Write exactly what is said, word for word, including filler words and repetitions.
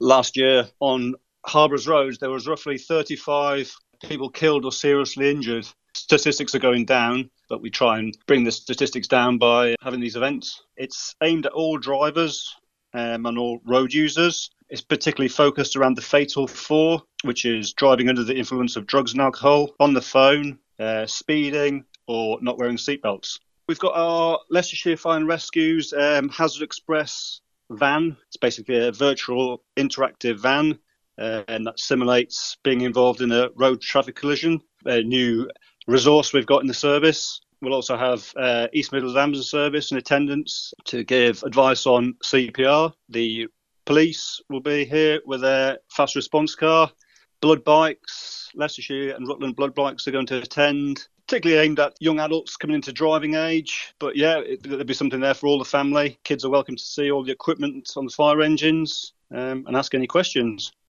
last year on Harbour's roads, there was roughly thirty-five people killed or seriously injured. Statistics are going down, but we try and bring the statistics down by having these events. It's aimed at all drivers um, and all road users. It's particularly focused around the fatal four, which is driving under the influence of drugs and alcohol, on the phone, uh, speeding, or not wearing seatbelts. We've got our Leicestershire Fire and Rescue's um, Hazard Express van. It's basically a virtual interactive van, uh, and that simulates being involved in a road traffic collision. A new resource we've got in the service. We'll also have uh, East Midlands Ambulance Service in attendance to give advice on C P R. The police will be here with their fast response car. Blood bikes, Leicestershire and Rutland blood bikes are going to attend, particularly aimed at young adults coming into driving age. But yeah, it, there'll be something there for all the family. Kids are welcome to see all the equipment on the fire engines um, and ask any questions.